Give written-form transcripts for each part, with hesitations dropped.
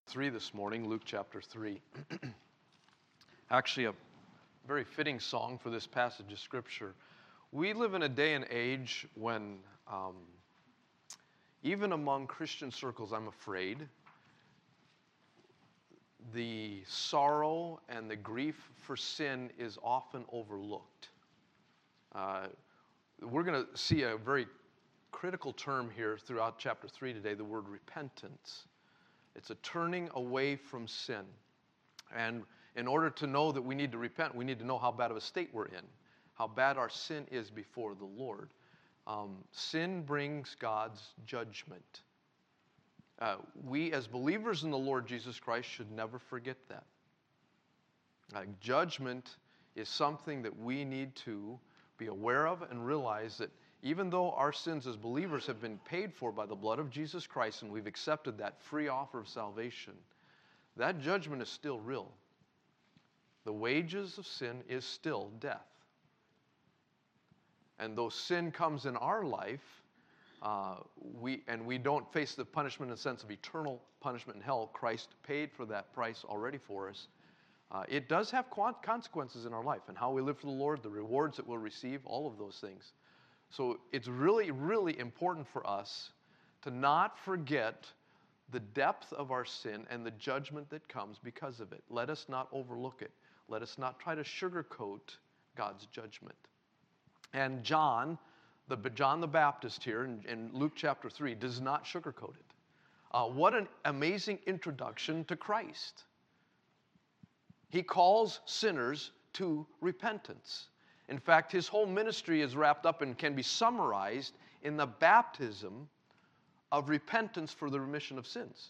3 this morning, Luke chapter 3. Actually, a very fitting song for this passage of Scripture. We live in a day and age when, even among Christian circles, I'm afraid, the sorrow and the grief for sin is often overlooked. We're going to see a very critical term here throughout chapter 3 today, the word repentance. It's a turning away from sin. And in order to know that we need to repent, we need to know how bad of a state we're in, how bad our sin is before the Lord. Sin brings God's judgment. We as believers in the Lord Jesus Christ should never forget that. Judgment is something that we need to be aware of and realize that even though our sins as believers have been paid for by the blood of Jesus Christ and we've accepted that free offer of salvation, that judgment is still real. The wages of sin is still death. And though sin comes in our life, we don't face the punishment in the sense of eternal punishment in hell. Christ paid for that price already for us. It does have consequences in our life and how we live for the Lord, the rewards that we'll receive, all of those things. So it's really, really important for us to not forget the depth of our sin and the judgment that comes because of it. Let us not overlook it. Let us not try to sugarcoat God's judgment. And John the Baptist here in Luke chapter 3 does not sugarcoat it. What an amazing introduction to Christ. He calls sinners to repentance. In fact, his whole ministry is wrapped up and can be summarized in the baptism of repentance for the remission of sins.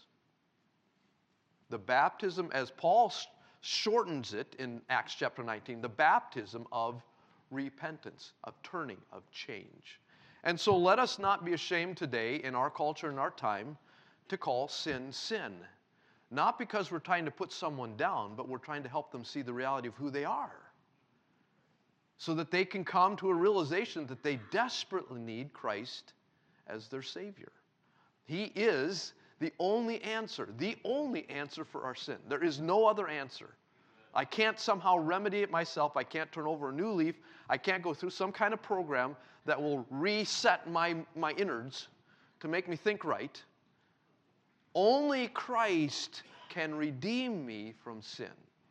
The baptism, as Paul shortens it in Acts chapter 19, the baptism of repentance, of turning, of change. And so let us not be ashamed today in our culture and our time to call sin, sin. Not because we're trying to put someone down, but we're trying to help them see the reality of who they are, so that they can come to a realization that they desperately need Christ as their Savior. He is the only answer for our sin. There is no other answer. I can't somehow remedy it myself. I can't turn over a new leaf. I can't go through some kind of program that will reset my innards to make me think right. Only Christ can redeem me from sin.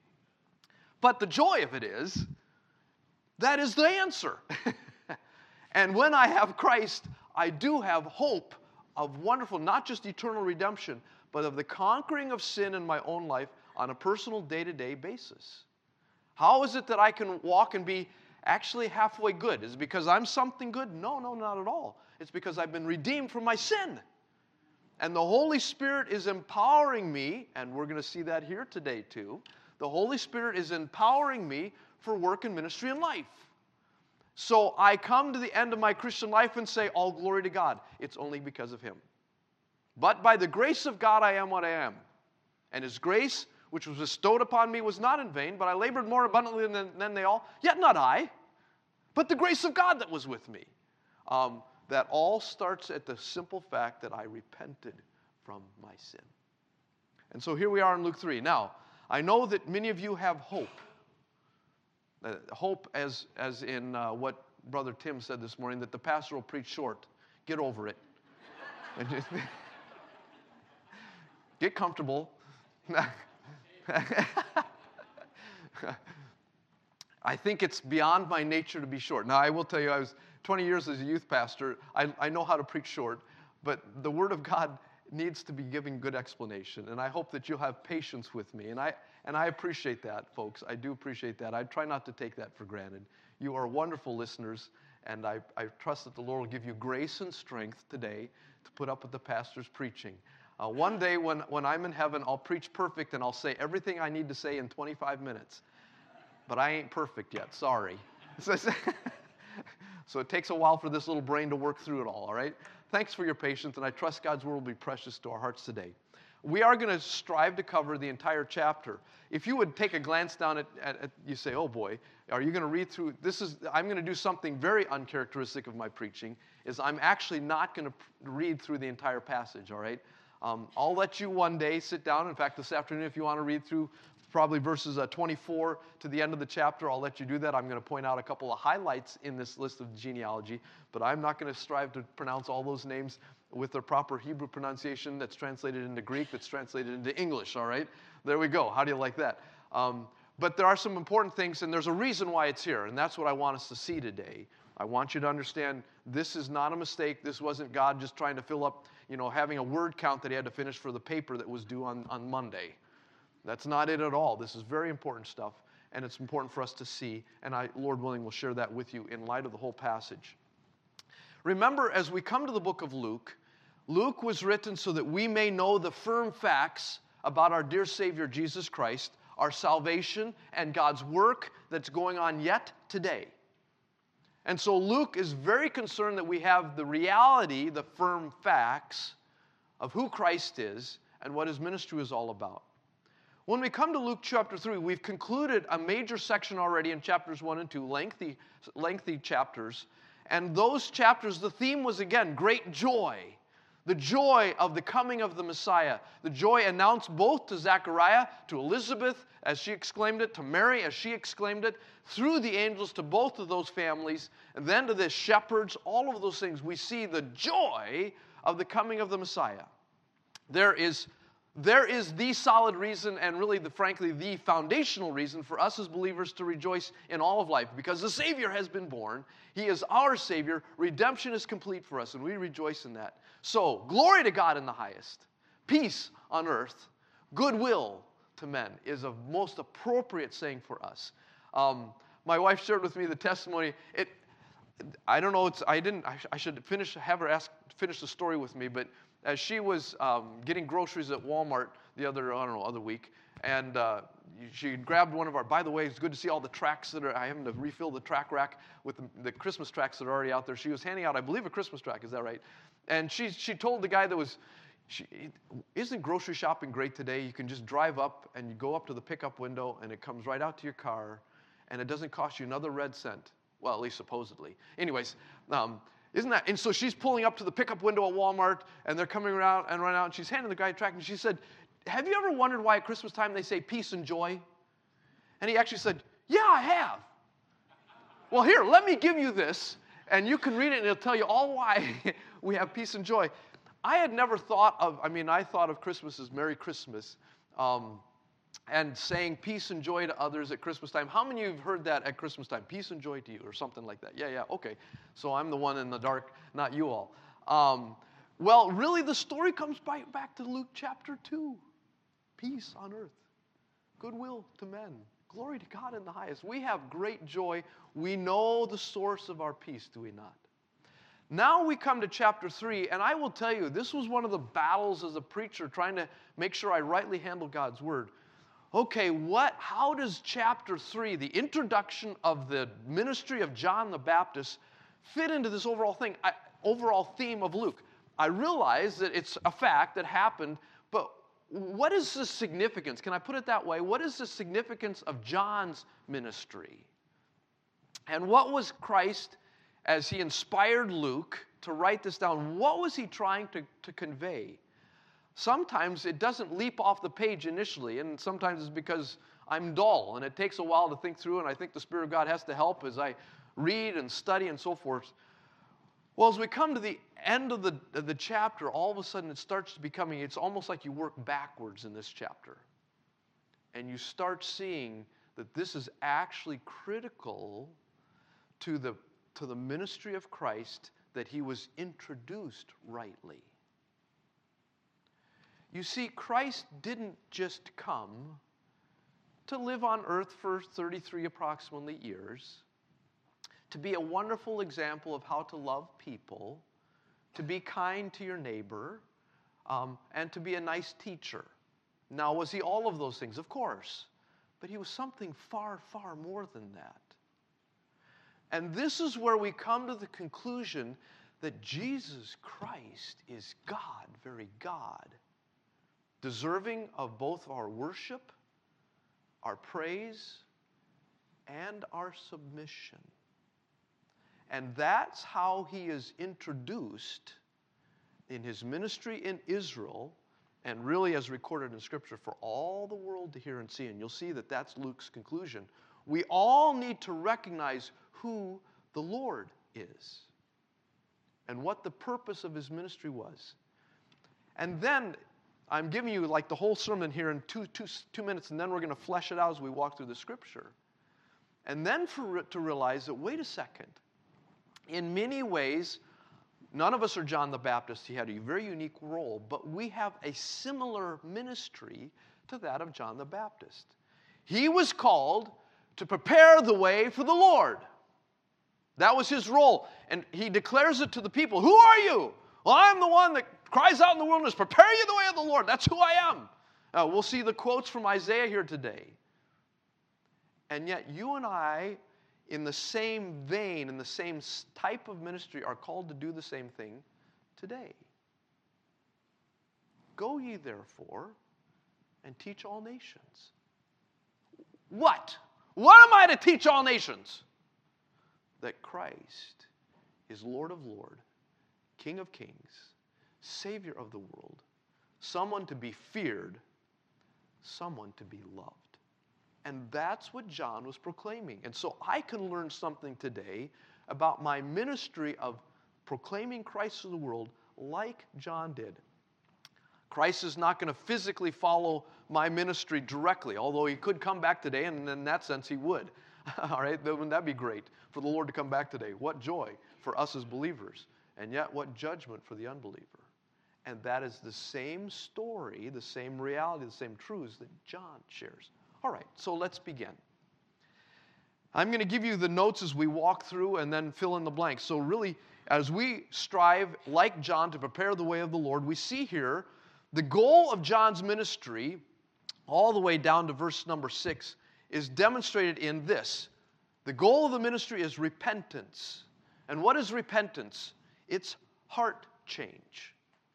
But the joy of it is, that is the answer. And when I have Christ, I do have hope of wonderful, not just eternal redemption, but of the conquering of sin in my own life on a personal day-to-day basis. How is it that I can walk and be actually halfway good? Is it because I'm something good? No, not at all. It's because I've been redeemed from my sin. And the Holy Spirit is empowering me, and we're going to see that here today too. The Holy Spirit is empowering me for work and ministry and life. So I come to the end of my Christian life and say, all glory to God. It's only because of Him. But by the grace of God I am what I am. And His grace, which was bestowed upon me, was not in vain, but I labored more abundantly than they all. Yet not I, but the grace of God that was with me. That all starts at the simple fact that I repented from my sin. And so here we are in Luke 3. Now, I know that many of you have hope. Hope as in what Brother Tim said this morning, that the pastor will preach short. Get over it. Get comfortable. I think it's beyond my nature to be short. Now, I will tell you, I was 20 years as a youth pastor. I know how to preach short, but the Word of God needs to be given good explanation, and I hope that you'll have patience with me. And I appreciate that, folks. I do appreciate that. I try not to take that for granted. You are wonderful listeners, and I trust that the Lord will give you grace and strength today to put up with the pastor's preaching. One day when I'm in heaven, I'll preach perfect, and I'll say everything I need to say in 25 minutes. But I ain't perfect yet, sorry. So it takes a while for this little brain to work through it all right? Thanks for your patience, and I trust God's word will be precious to our hearts today. We are going to strive to cover the entire chapter. If you would take a glance down at you say, oh boy, are you going to read through, I'm going to do something very uncharacteristic of my preaching, is I'm actually not going to read through the entire passage, all right? I'll let you one day sit down. In fact, this afternoon, if you want to read through probably verses 24 to the end of the chapter, I'll let you do that. I'm going to point out a couple of highlights in this list of genealogy, but I'm not going to strive to pronounce all those names with their proper Hebrew pronunciation that's translated into Greek, that's translated into English, all right? There we go. How do you like that? But there are some important things, and there's a reason why it's here, and that's what I want us to see today. I want you to understand this is not a mistake. This wasn't God just trying to fill up, having a word count that he had to finish for the paper that was due on Monday. That's not it at all. This is very important stuff, and it's important for us to see, and I, Lord willing, will share that with you in light of the whole passage. Remember, as we come to the book of Luke, Luke was written so that we may know the firm facts about our dear Savior Jesus Christ, our salvation, and God's work that's going on yet today. And so Luke is very concerned that we have the reality, the firm facts of who Christ is and what his ministry is all about. When we come to Luke chapter 3, we've concluded a major section already in chapters 1 and 2, lengthy chapters. And those chapters, the theme was, again, great joy. The joy of the coming of the Messiah. The joy announced both to Zechariah, to Elizabeth, as she exclaimed it, to Mary, as she exclaimed it, through the angels to both of those families, and then to the shepherds, all of those things. We see the joy of the coming of the Messiah. There is the solid reason, and really, frankly, the foundational reason for us as believers to rejoice in all of life, because the Savior has been born. He is our Savior. Redemption is complete for us, and we rejoice in that. So, glory to God in the highest. Peace on earth. Goodwill to men is a most appropriate saying for us. My wife shared with me the testimony. I don't know. I should have her finish the story with me. But as she was getting groceries at Walmart the other week, and she grabbed one of our. By the way, it's good to see all the tracts that are. I having to refill the track rack with the Christmas tracts that are already out there. She was handing out, I believe, a Christmas tract. Is that right? And she told the guy that was. Isn't grocery shopping great today? You can just drive up and you go up to the pickup window and it comes right out to your car and it doesn't cost you another red cent. Well, at least supposedly. Anyways, isn't that? And so she's pulling up to the pickup window at Walmart and they're coming around and she's handing the guy a tract and she said, have you ever wondered why at Christmas time they say peace and joy? And he actually said, yeah, I have. Well, here, let me give you this and you can read it and it'll tell you all why we have peace and joy. I had never thought of, I thought of Christmas as Merry Christmas and saying peace and joy to others at Christmas time. How many of you have heard that at Christmas time? Peace and joy to you or something like that. Yeah, okay. So I'm the one in the dark, not you all. Well, really the story comes back to Luke chapter 2. Peace on earth, goodwill to men, glory to God in the highest. We have great joy. We know the source of our peace, do we not? Now we come to chapter 3, and I will tell you, this was one of the battles as a preacher trying to make sure I rightly handle God's word. Okay, how does chapter 3, the introduction of the ministry of John the Baptist, fit into this overall theme of Luke? I realize that it's a fact that happened, but what is the significance? Can I put it that way? What is the significance of John's ministry? And what was Christ, as he inspired Luke to write this down, what was he trying to convey? Sometimes it doesn't leap off the page initially, and sometimes it's because I'm dull, and it takes a while to think through, and I think the Spirit of God has to help as I read and study and so forth. Well, as we come to the end of the chapter, all of a sudden it starts to becoming, it's almost like you work backwards in this chapter. And you start seeing that this is actually critical to the ministry of Christ, that he was introduced rightly. You see, Christ didn't just come to live on earth for 33 approximately years, to be a wonderful example of how to love people, to be kind to your neighbor, and to be a nice teacher. Now, was he all of those things? Of course. But he was something far, far more than that. And this is where we come to the conclusion that Jesus Christ is God, very God, deserving of both our worship, our praise, and our submission. And that's how he is introduced in his ministry in Israel and really as recorded in Scripture for all the world to hear and see. And you'll see that that's Luke's conclusion. We all need to recognize who the Lord is and what the purpose of his ministry was. And then I'm giving you like the whole sermon here in two minutes, and then we're going to flesh it out as we walk through the Scripture. And then to realize that, wait a second, in many ways, none of us are John the Baptist. He had a very unique role, but we have a similar ministry to that of John the Baptist. He was called to prepare the way for the Lord. That was his role. And he declares it to the people. Who are you? Well, I'm the one that cries out in the wilderness, prepare you the way of the Lord. That's who I am. We'll see the quotes from Isaiah here today. And yet you and I, in the same vein, in the same type of ministry, are called to do the same thing today. Go ye therefore and teach all nations. What? What am I to teach all nations? That Christ is Lord of Lords, King of Kings, Savior of the world, someone to be feared, someone to be loved. And that's what John was proclaiming. And so I can learn something today about my ministry of proclaiming Christ to the world like John did. Christ is not going to physically follow my ministry directly, although he could come back today, and in that sense he would. All right, wouldn't that be great for the Lord to come back today? What joy for us as believers, and yet what judgment for the unbeliever. And that is the same story, the same reality, the same truths that John shares. All right, so let's begin. I'm going to give you the notes as we walk through and then fill in the blanks. So really, as we strive, like John, to prepare the way of the Lord, we see here the goal of John's ministry, all the way down to verse number 6, is demonstrated in this. The goal of the ministry is repentance. And what is repentance? It's heart change.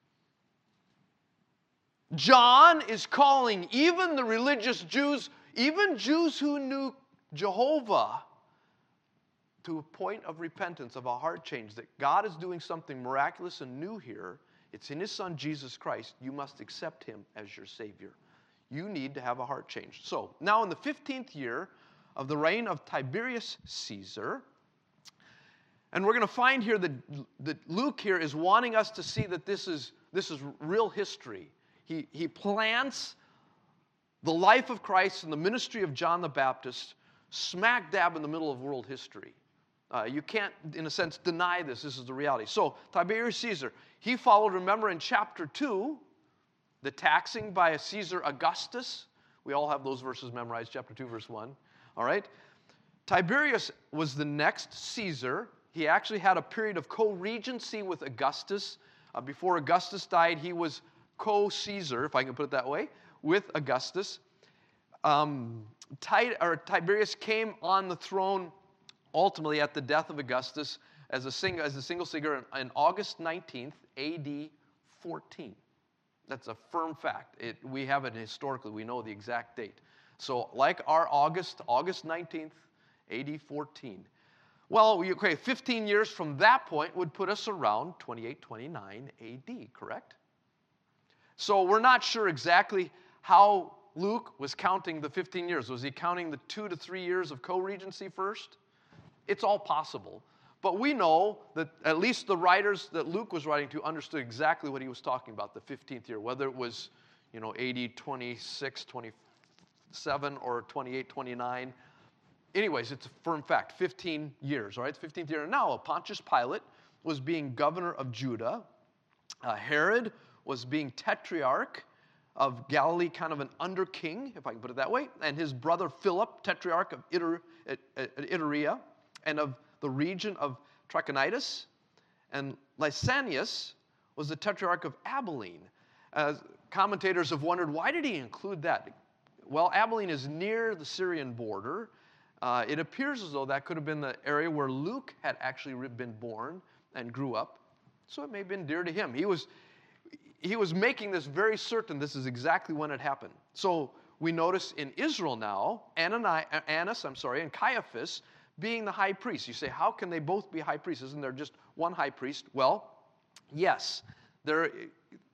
John is calling even the religious Jews, even Jews who knew Jehovah, to a point of repentance, of a heart change, that God is doing something miraculous and new here. It's in his Son, Jesus Christ. You must accept him as your Savior. You need to have a heart change. So, now in the 15th year of the reign of Tiberius Caesar, and we're going to find here that Luke here is wanting us to see that this is real history. He plants the life of Christ and the ministry of John the Baptist smack dab in the middle of world history. You can't, in a sense, deny this. This is the reality. So, Tiberius Caesar, he followed, remember, in chapter 2, the taxing by a Caesar Augustus. We all have those verses memorized, chapter 2, verse 1. All right? Tiberius was the next Caesar. He actually had a period of co-regency with Augustus. Before Augustus died, he was co-Caesar, if I can put it that way, with Augustus. Tiberius came on the throne ultimately at the death of Augustus as a single Caesar on August 19th, AD 14. That's a firm fact. We have it historically. We know the exact date. So like our August 19th, AD 14. Well, okay, 15 years from that point would put us around 28, 29 AD, correct? So we're not sure exactly how Luke was counting the 15 years. Was he counting the 2 to 3 years of co-regency first? It's all possible. But we know that at least the writers that Luke was writing to understood exactly what he was talking about, the 15th year, whether it was, AD 26, 27, or 28, 29. Anyways, it's a firm fact, 15 years, all right? 15th year. And now Pontius Pilate was being governor of Judah. Herod was being tetrarch of Galilee, kind of an under king, if I can put it that way. And his brother Philip, tetrarch of Iturea, and of the region of Trachonitis. And Lysanias was the tetrarch of Abilene. Commentators have wondered, why did he include that? Well, Abilene is near the Syrian border. It appears as though that could have been the area where Luke had actually been born and grew up. So it may have been dear to him. He was making this very certain this is exactly when it happened. So we notice in Israel now, Annas and Caiaphas being the high priest. You say, how can they both be high priests? Isn't there just one high priest? Well, yes.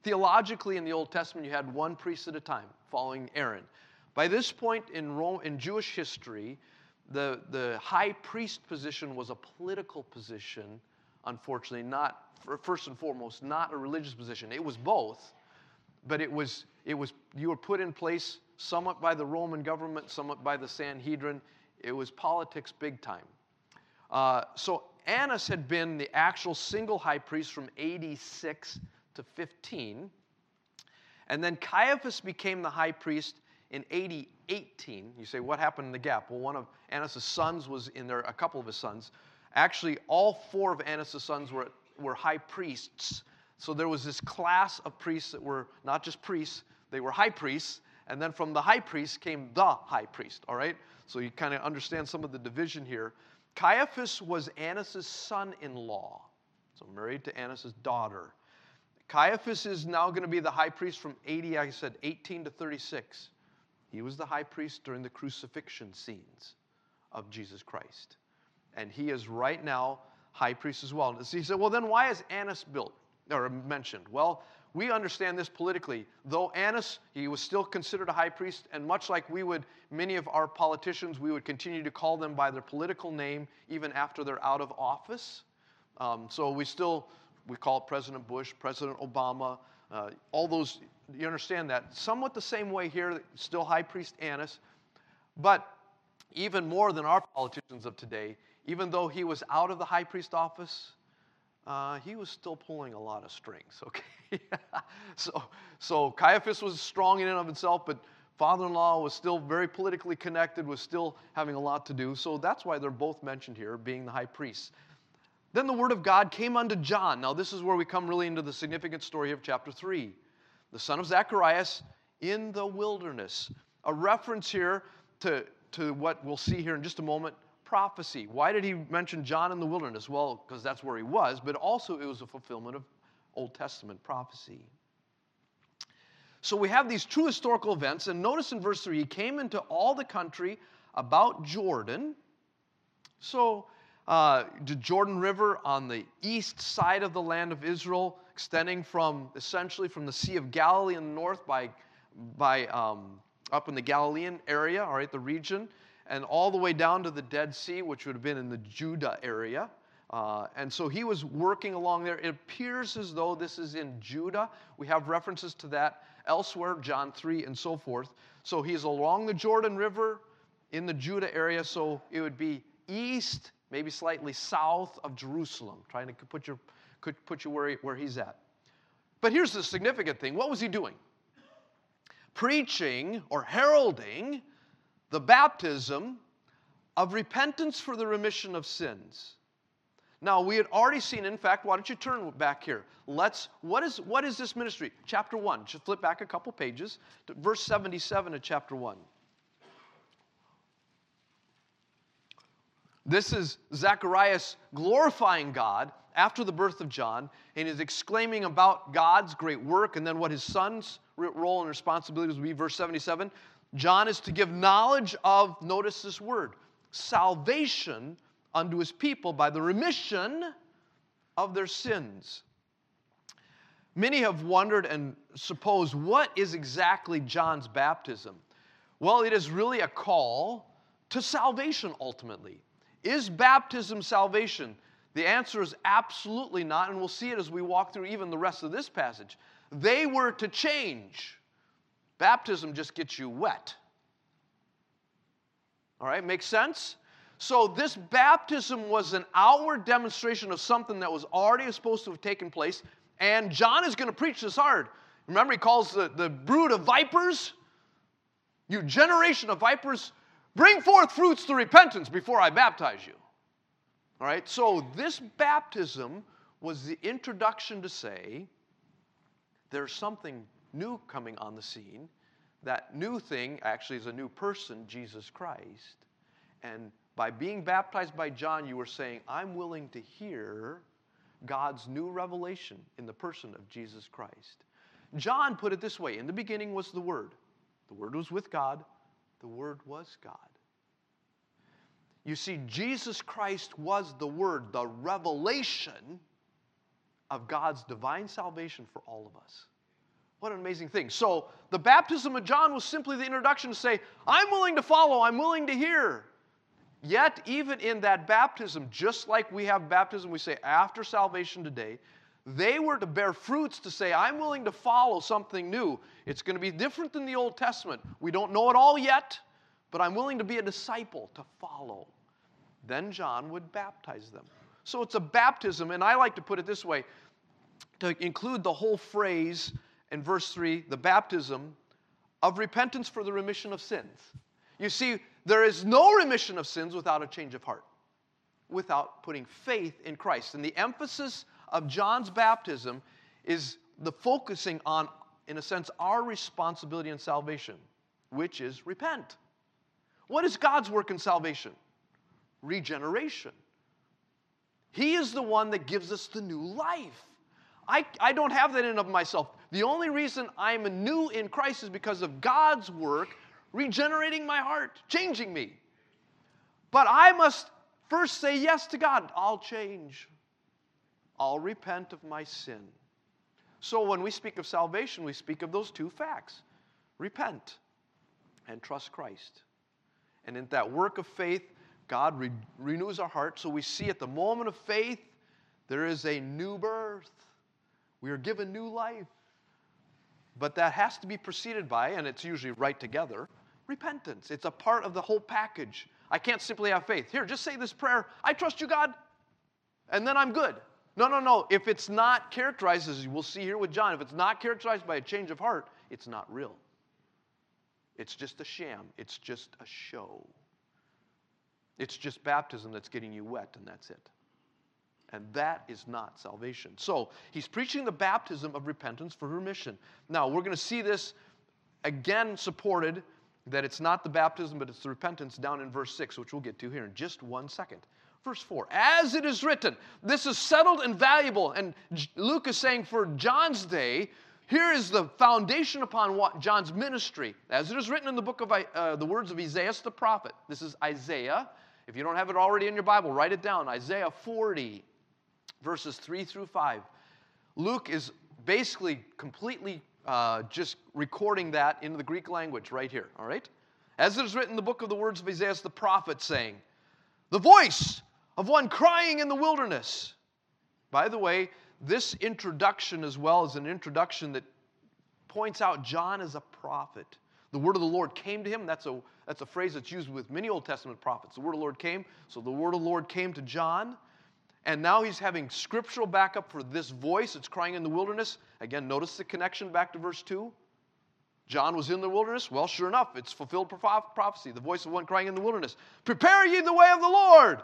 Theologically, in the Old Testament, you had one priest at a time, following Aaron. By this point in Jewish history, the high priest position was a political position, unfortunately, not, first and foremost, not a religious position. It was both, but you were put in place somewhat by the Roman government, somewhat by the Sanhedrin. It was politics big time. So Annas had been the actual single high priest from AD 6 to 15. And then Caiaphas became the high priest in AD 18. You say, what happened in the gap? Well, one of Annas' sons was in there, a couple of his sons. Actually, all four of Annas' sons were high priests. So there was this class of priests that were not just priests, they were high priests. And then from the high priest came the high priest, all right? So you kind of understand some of the division here. Caiaphas was Annas' son-in-law, so married to Annas' daughter. Caiaphas is now going to be the high priest from AD, like I said, 18 to 36. He was the high priest during the crucifixion scenes of Jesus Christ. And he is right now high priest as well. So he said, well, then why is Annas built or mentioned? Well, we understand this politically. Though Annas, he was still considered a high priest, and much like many of our politicians, we would continue to call them by their political name even after they're out of office. So we call it President Bush, President Obama, all those, you understand that. Somewhat the same way here, still high priest Annas, but even more than our politicians of today, even though he was out of the high priest office, he was still pulling a lot of strings, okay? So Caiaphas was strong in and of himself, but father-in-law was still very politically connected, was still having a lot to do. So that's why they're both mentioned here, being the high priests. Then the word of God came unto John. Now this is where we come really into the significant story of chapter 3. The son of Zacharias in the wilderness. A reference here to what we'll see here in just a moment, prophecy. Why did he mention John in the wilderness? Well, because that's where he was, but also it was a fulfillment of Old Testament prophecy. So we have these true historical events, and notice in verse 3, he came into all the country about Jordan. So the Jordan River on the east side of the land of Israel, extending essentially from the Sea of Galilee in the north up in the Galilean area, all right, the region, and all the way down to the Dead Sea, which would have been in the Judah area. And so he was working along there. It appears as though this is in Judah. We have references to that elsewhere, John 3 and so forth. So he's along the Jordan River in the Judah area, so it would be east, maybe slightly south of Jerusalem, trying to put you where he's at. But here's the significant thing. What was he doing? Preaching or heralding the baptism of repentance for the remission of sins. Now, we had already seen, in fact, why don't you turn back here? What is this ministry? Chapter 1. Just flip back a couple pages to verse 77 of chapter 1. This is Zacharias glorifying God after the birth of John, and is exclaiming about God's great work, and then what his son's role and responsibilities will be. Verse 77, John is to give knowledge of, notice this word, salvation unto his people by the remission of their sins. Many have wondered and supposed, what is exactly John's baptism? Well, it is really a call to salvation ultimately. Is baptism salvation? The answer is absolutely not, and we'll see it as we walk through even the rest of this passage. They were to change. Baptism just gets you wet. All right, makes sense? So this baptism was an outward demonstration of something that was already supposed to have taken place, and John is going to preach this hard. Remember, he calls the brood of vipers, you generation of vipers, bring forth fruits to repentance before I baptize you. All right, so this baptism was the introduction to say there's something new coming on the scene. That new thing actually is a new person, Jesus Christ. And by being baptized by John, you were saying, I'm willing to hear God's new revelation in the person of Jesus Christ. John put it this way, in the beginning was the Word. The Word was with God. The Word was God. You see, Jesus Christ was the Word, the revelation of God's divine salvation for all of us. What an amazing thing. So the baptism of John was simply the introduction to say, I'm willing to follow, I'm willing to hear. Yet, even in that baptism, just like we have baptism, we say after salvation today, they were to bear fruits to say, I'm willing to follow something new. It's going to be different than the Old Testament. We don't know it all yet, but I'm willing to be a disciple, to follow. Then John would baptize them. So it's a baptism, and I like to put it this way, to include the whole phrase in verse 3, the baptism of repentance for the remission of sins. You see, there is no remission of sins without a change of heart, without putting faith in Christ. And the emphasis of John's baptism is the focusing on, in a sense, our responsibility in salvation, which is repent. What is God's work in salvation? Regeneration. He is the one that gives us the new life. I don't have that in and of myself. The only reason I'm new in Christ is because of God's work regenerating my heart, changing me. But I must first say yes to God. I'll change. I'll repent of my sin. So when we speak of salvation, we speak of those two facts. Repent and trust Christ. And in that work of faith, God renews our heart. So we see at the moment of faith, there is a new birth. We are given new life. But that has to be preceded by, and it's usually right together, repentance. It's a part of the whole package. I can't simply have faith. Here, just say this prayer, I trust you, God, and then I'm good. No. If it's not characterized, as we'll see here with John, if it's not characterized by a change of heart, it's not real. It's just a sham. It's just a show. It's just baptism that's getting you wet, and that's it. And that is not salvation. So he's preaching the baptism of repentance for remission. Now, we're going to see this again supported, that it's not the baptism, but it's the repentance down in verse 6, which we'll get to here in just 1 second. Verse 4, as it is written, this is settled and valuable. And Luke is saying for John's day, here is the foundation upon what John's ministry. As it is written in the book of the words of Isaiah the prophet. This is Isaiah. If you don't have it already in your Bible, write it down. Isaiah 40, verses 3 through 5. Luke is basically completely just recording that into the Greek language right here, all right? As it is written in the book of the words of Isaiah the prophet, saying, the voice of one crying in the wilderness. By the way, this introduction as well is an introduction that points out John as a prophet. The word of the Lord came to him. That's a phrase that's used with many Old Testament prophets. The word of the Lord came. So the word of the Lord came to John. And now he's having scriptural backup for this voice that's crying in the wilderness. Again, notice the connection back to verse 2. John was in the wilderness. Well, sure enough, it's fulfilled prophecy. The voice of one crying in the wilderness. Prepare ye the way of the Lord.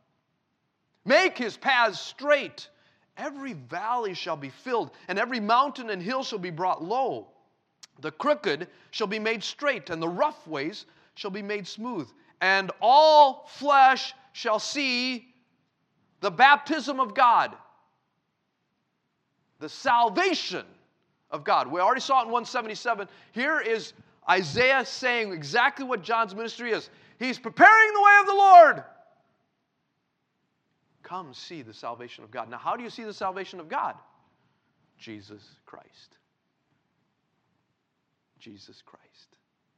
Make his paths straight. Every valley shall be filled, and every mountain and hill shall be brought low. The crooked shall be made straight, and the rough ways shall be made smooth. And all flesh shall see the baptism of God, the salvation of God. We already saw it in 177. Here is Isaiah saying exactly what John's ministry is. He's preparing the way of the Lord. Come see the salvation of God. Now, how do you see the salvation of God? Jesus Christ. Jesus Christ.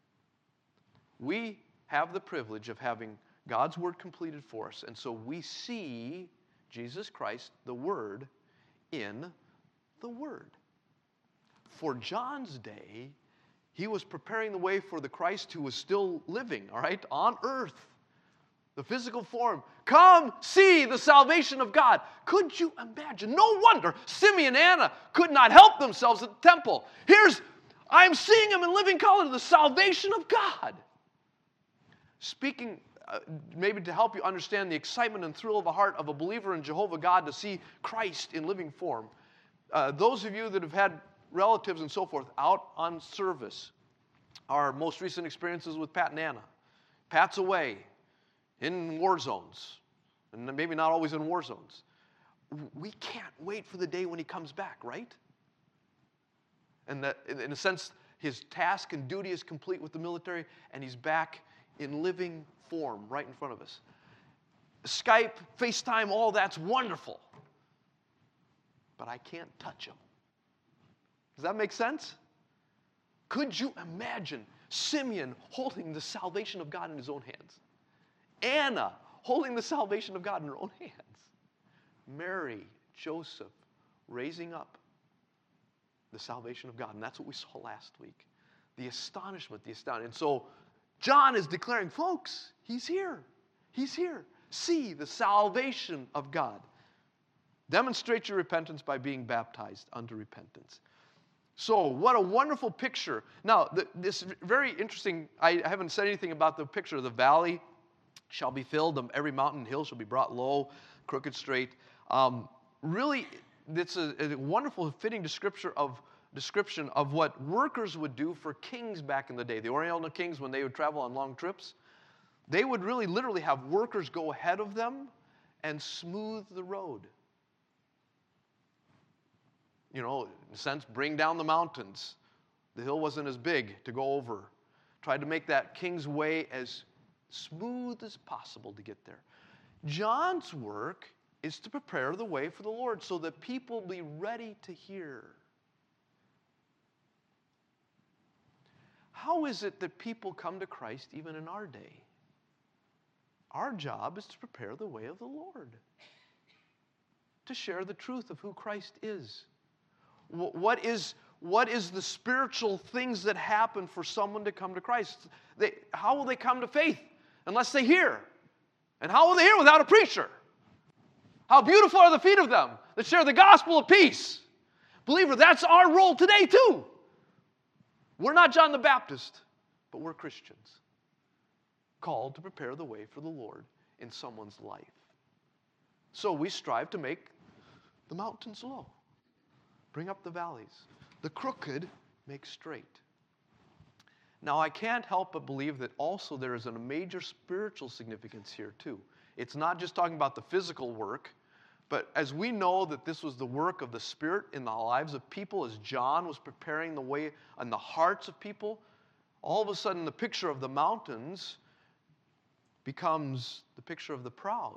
We have the privilege of having God's Word completed for us, and so we see Jesus Christ, the Word, in the Word. For John's day, he was preparing the way for the Christ who was still living, all right, on earth. The physical form. Come see the salvation of God. Could you imagine? No wonder Simeon and Anna could not help themselves at the temple. I'm seeing him in living color, the salvation of God. Speaking, maybe to help you understand the excitement and thrill of the heart of a believer in Jehovah God to see Christ in living form. Those of you that have had relatives and so forth out on service, our most recent experiences with Pat and Anna. Pat's away in war zones, and maybe not always in war zones. We can't wait for the day when he comes back, right? And that, in a sense, his task and duty is complete with the military, and he's back in living form right in front of us. Skype, FaceTime, all that's wonderful. But I can't touch him. Does that make sense? Could you imagine Simeon holding the salvation of God in his own hands? Anna holding the salvation of God in her own hands. Mary, Joseph, raising up the salvation of God. And that's what we saw last week. The astonishment, the astounding. And so John is declaring, folks, he's here. He's here. See the salvation of God. Demonstrate your repentance by being baptized unto repentance. So, what a wonderful picture. Now, this very interesting, I haven't said anything about the picture of the valley shall be filled, every mountain and hill shall be brought low, crooked straight. Really, it's a wonderful, fitting description of what workers would do for kings back in the day. The Oriental kings, when they would travel on long trips, they would really literally have workers go ahead of them and smooth the road. You know, in a sense, bring down the mountains. The hill wasn't as big to go over. Tried to make that king's way as smooth as possible to get there. John's work is to prepare the way for the Lord so that people be ready to hear. How is it that people come to Christ even in our day? Our job is to prepare the way of the Lord, to share the truth of who Christ is. What is the spiritual things that happen for someone to come to Christ? How will they come to faith unless they hear? And how will they hear without a preacher? How beautiful are the feet of them that share the gospel of peace. Believer, that's our role today too. We're not John the Baptist, but we're Christians, called to prepare the way for the Lord in someone's life. So we strive to make the mountains low. Bring up the valleys. The crooked make straight. Now, I can't help but believe that also there is a major spiritual significance here, too. It's not just talking about the physical work, but as we know that this was the work of the Spirit in the lives of people, as John was preparing the way in the hearts of people, all of a sudden the picture of the mountains becomes the picture of the proud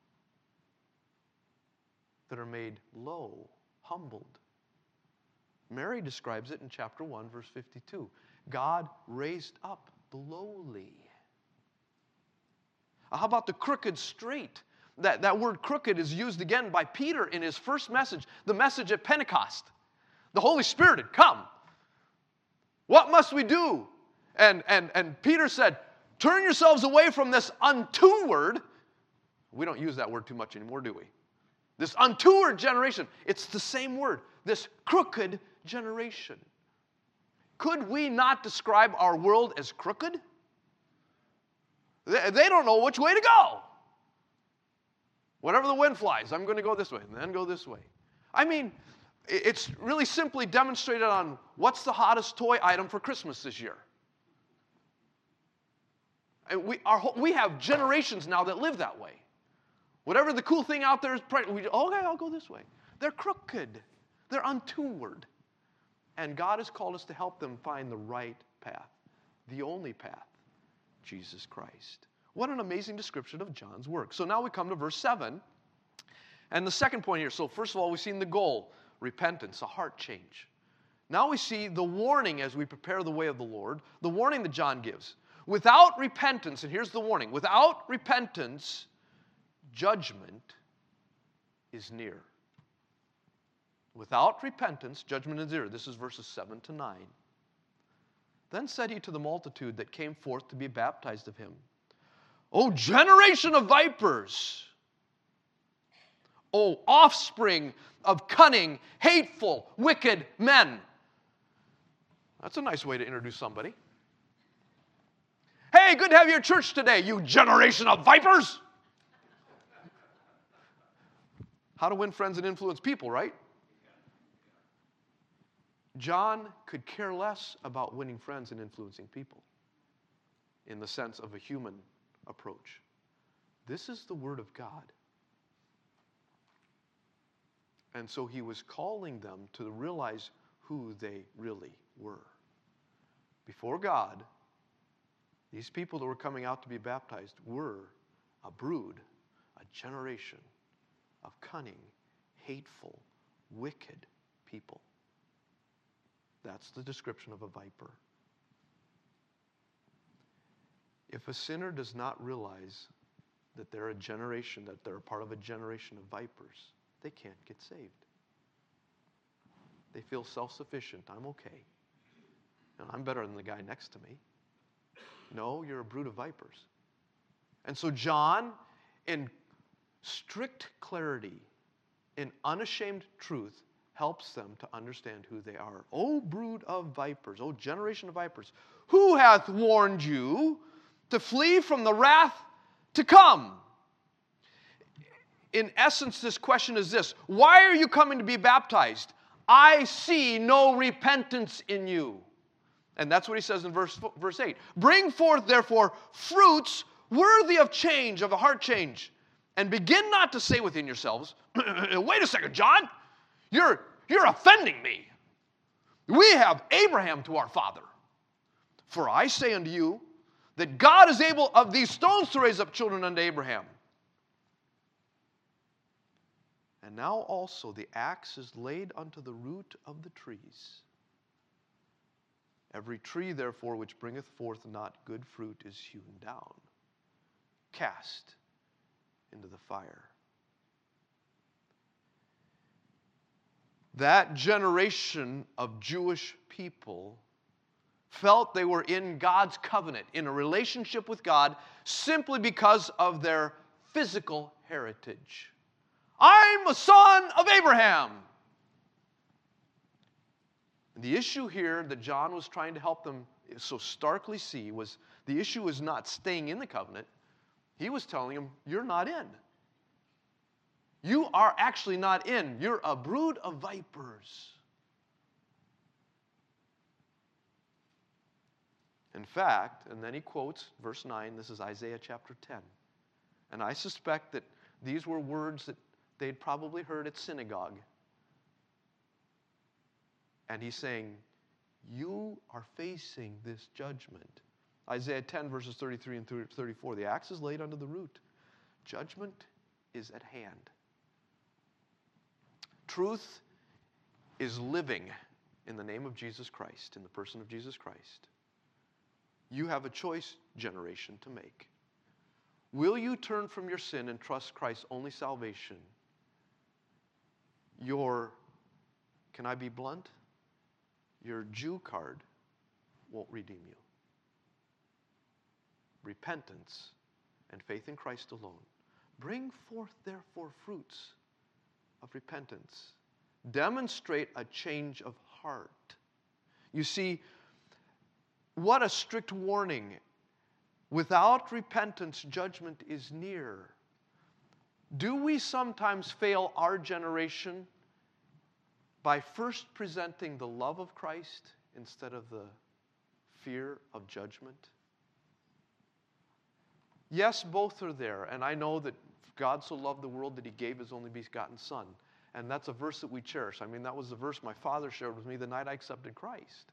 that are made low, humbled. Mary describes it in chapter 1, verse 52. God raised up the lowly. How about the crooked straight? That word crooked is used again by Peter in his first message, the message at Pentecost. The Holy Spirit had come. What must we do? And Peter said, turn yourselves away from this untoward. We don't use that word too much anymore, do we? This untoward generation. It's the same word. This crooked generation. Could we not describe our world as crooked? They don't know which way to go. Whenever the wind flies, I'm going to go this way and then go this way. I mean, it's really simply demonstrated on what's the hottest toy item for Christmas this year. And we have generations now that live that way. Whatever the cool thing out there is, okay, I'll go this way. They're crooked. They're untoward. And God has called us to help them find the right path, the only path, Jesus Christ. What an amazing description of John's work. So now we come to verse 7. And the second point here, so first of all, we've seen the goal, repentance, a heart change. Now we see the warning as we prepare the way of the Lord, the warning that John gives. Without repentance, and here's the warning, without repentance, judgment is near. Without repentance, judgment is near. This is verses 7 to 9. Then said he to the multitude that came forth to be baptized of him, O generation of vipers, O offspring of cunning, hateful, wicked men. That's a nice way to introduce somebody. Hey, good to have you at church today, you generation of vipers. How to win friends and influence people, right? John could care less about winning friends and influencing people in the sense of a human approach. This is the Word of God. And so he was calling them to realize who they really were. Before God, these people that were coming out to be baptized were a brood, a generation of cunning, hateful, wicked people. That's the description of a viper. If a sinner does not realize that they're a generation, that they're a part of a generation of vipers, they can't get saved. They feel self-sufficient. I'm okay. And I'm better than the guy next to me. No, you're a brood of vipers. And so John, in strict clarity, in unashamed truth, helps them to understand who they are. O brood of vipers, O generation of vipers, who hath warned you to flee from the wrath to come? In essence, this question is this: why are you coming to be baptized? I see no repentance in you. And that's what he says in verse 8. Bring forth, therefore, fruits worthy of change, of a heart change. And begin not to say within yourselves, wait a second, John, you're offending me. We have Abraham to our father. For I say unto you that God is able of these stones to raise up children unto Abraham. And now also the axe is laid unto the root of the trees. Every tree, therefore, which bringeth forth not good fruit is hewn down, cast into the fire. That generation of Jewish people felt they were in God's covenant, in a relationship with God, simply because of their physical heritage. I'm a son of Abraham. And the issue here that John was trying to help them so starkly see was the issue is not staying in the covenant. He was telling them, you're not in. You are actually not in. You're a brood of vipers. In fact, and then he quotes verse 9, this is Isaiah chapter 10. And I suspect that these were words that they'd probably heard at synagogue. And he's saying, you are facing this judgment. Isaiah 10 verses 33 and 34. The axe is laid under the root. Judgment is at hand. Truth is living in the name of Jesus Christ, in the person of Jesus Christ. You have a choice, generation, to make. Will you turn from your sin and trust Christ's only salvation? Can I be blunt? Your Jew card won't redeem you. Repentance and faith in Christ alone. Bring forth, therefore, fruits of repentance. Demonstrate a change of heart. You see, what a strict warning. Without repentance, judgment is near. Do we sometimes fail our generation by first presenting the love of Christ instead of the fear of judgment? Yes, both are there. And I know that God so loved the world that he gave his only begotten Son. And that's a verse that we cherish. I mean, that was the verse my father shared with me the night I accepted Christ.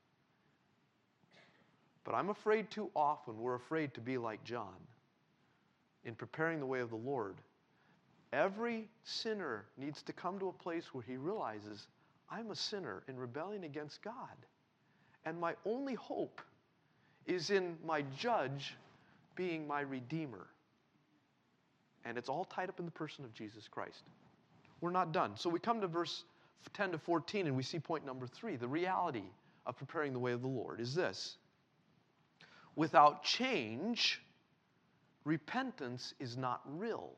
But I'm afraid too often we're afraid to be like John in preparing the way of the Lord. Every sinner needs to come to a place where he realizes, I'm a sinner in rebellion against God. And my only hope is in my judge being my Redeemer. And it's all tied up in the person of Jesus Christ. We're not done. So we come to verse 10 to 14 and we see point number 3. The reality of preparing the way of the Lord is this. Without change, repentance is not real.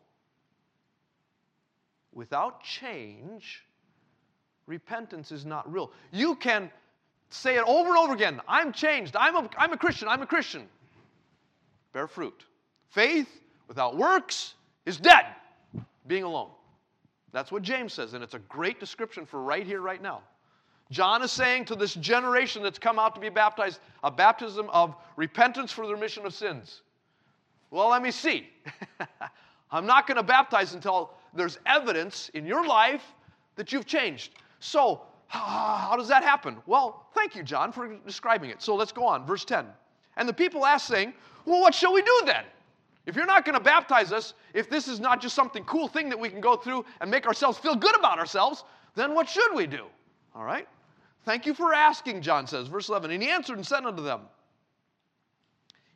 Without change, repentance is not real. You can say it over and over again. I'm changed. I'm a Christian. I'm a Christian. Bear fruit. Faith without works is dead. Being alone. That's what James says, and it's a great description for right here, right now. John is saying to this generation that's come out to be baptized, a baptism of repentance for the remission of sins. Well, let me see. I'm not going to baptize until there's evidence in your life that you've changed. So, how does that happen? Well, thank you, John, for describing it. So let's go on. Verse 10. And the people asked, saying, well, what shall we do then? If you're not going to baptize us, if this is not just something cool thing that we can go through and make ourselves feel good about ourselves, then what should we do? All right? Thank you for asking, John says. Verse 11. And he answered and said unto them,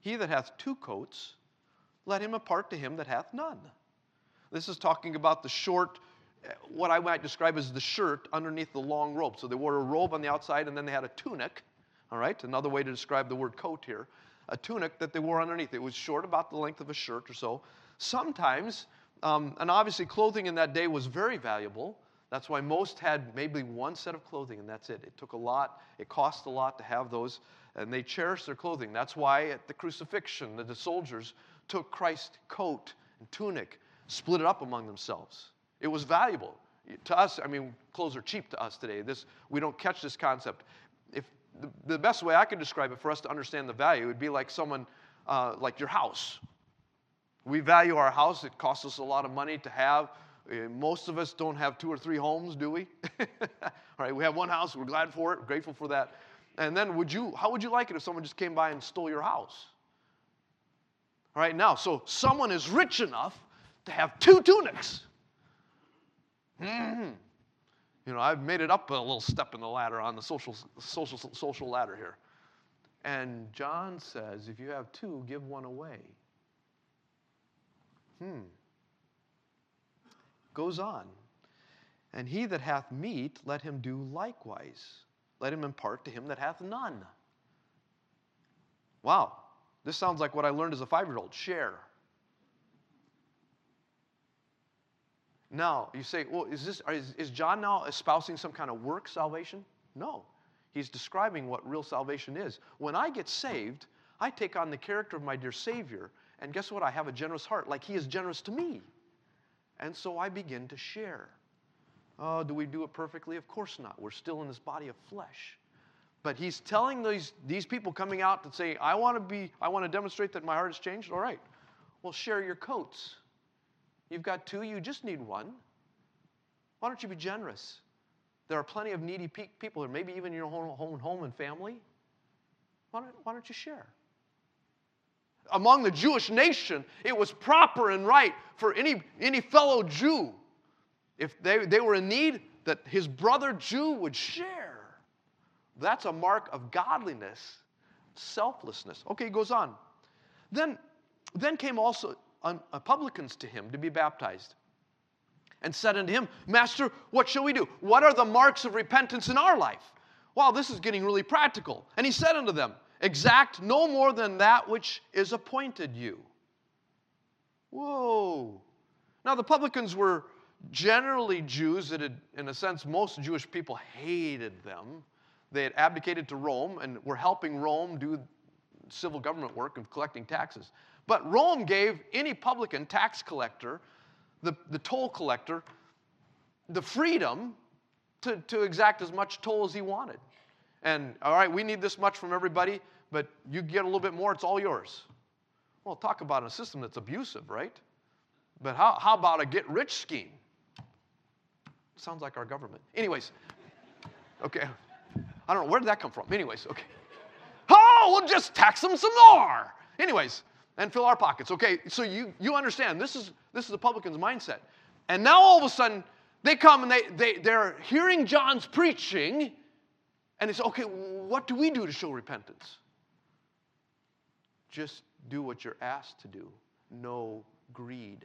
he that hath two coats, let him impart to him that hath none. This is talking about the short, what I might describe as the shirt underneath the long robe. So they wore a robe on the outside, and then they had a tunic. All right, another way to describe the word coat here. A tunic that they wore underneath. It was short, about the length of a shirt or so. Sometimes, and obviously clothing in that day was very valuable. That's why most had maybe one set of clothing, and that's it. It took a lot. It cost a lot to have those, and they cherished their clothing. That's why at the crucifixion, the soldiers took Christ's coat and tunic, split it up among themselves. It was valuable. To us, I mean, clothes are cheap to us today. We don't catch this concept. If the best way I could describe it for us to understand the value would be like someone, like your house. We value our house. It costs us a lot of money to have. Most of us don't have 2 or 3 homes, do we? All right, we have one house. We're glad for it. We're grateful for that. And then how would you like it if someone just came by and stole your house? All right, now, so someone is rich enough to have 2 tunics. You know, I've made it up a little step in the ladder on the social ladder here. And John says, if you have 2, give one away. Goes on. And he that hath meat, let him do likewise. Let him impart to him that hath none. Wow. This sounds like what I learned as a 5-year-old. Share. Now, you say, well, is John now espousing some kind of work salvation? No. He's describing what real salvation is. When I get saved, I take on the character of my dear Savior, and guess what? I have a generous heart, like He is generous to me. And so I begin to share. Oh, do we do it perfectly? Of course not. We're still in this body of flesh. But He's telling these people coming out to say, I want to demonstrate that my heart has changed. All right. Well, share your coats. You've got 2, you just need 1. Why don't you be generous? There are plenty of needy people, or maybe even in your home and family. Why don't you share? Among the Jewish nation, it was proper and right for any fellow Jew, if they were in need, that his brother Jew would share. That's a mark of godliness, selflessness. Okay, it goes on. Then came also publicans to him to be baptized, and said unto him, Master, what shall we do? What are the marks of repentance in our life? Wow, this is getting really practical. And he said unto them, exact no more than that which is appointed you. Whoa. Now the publicans were generally Jews that had, in a sense, most Jewish people hated them. They had abdicated to Rome and were helping Rome do civil government work of collecting taxes. But Rome gave any publican, tax collector, the toll collector, the freedom to exact as much toll as he wanted. And, all right, we need this much from everybody, but you get a little bit more, it's all yours. Well, talk about a system that's abusive, right? But how about a get-rich scheme? Sounds like our government. Anyways, okay. I don't know, where did that come from? Anyways, okay. Oh, we'll just tax them some more. Anyways, and fill our pockets. Okay, so you understand, this is the publican's mindset. And now all of a sudden, they come and they're hearing John's preaching, and they say, okay, what do we do to show repentance? Just do what you're asked to do. No greed.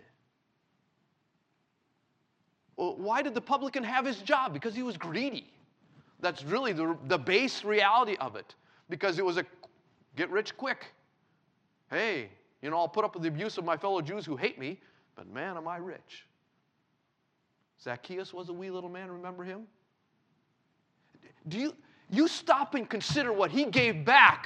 Well, why did the publican have his job? Because he was greedy. That's really the base reality of it. Because it was a get rich quick. Hey, I'll put up with the abuse of my fellow Jews who hate me, but man, am I rich. Zacchaeus was a wee little man, remember him? Do you stop and consider what he gave back?